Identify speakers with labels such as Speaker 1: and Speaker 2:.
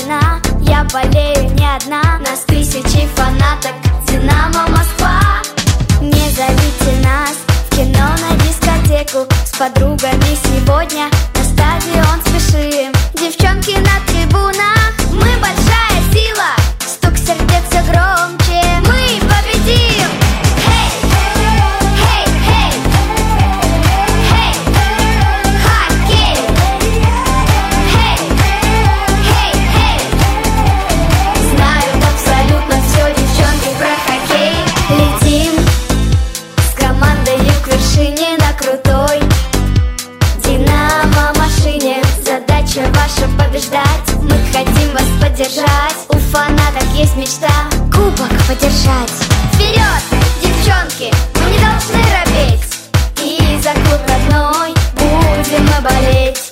Speaker 1: одна, я болею не одна. Нас тысячи фанаток, Динамо Москва. Не зовите нас в кино, на дискотеку. С подругами сегодня на стадион спешим. Девчонки на трибунах, мы большая сила. Стук сердец все громче, мы победим. Хей, хей, хей, хей, хоккей. Хей, хей, хей. Знают абсолютно все девчонки про хоккей. Летим с командой к вершине на крутой Динамо машине. Задача ваша побеждать, мы хотим вас поддержать. У фанаток есть мечта кубок подержать. Вперед, девчонки, мы не должны робеть, и за клуб родной будем мы болеть.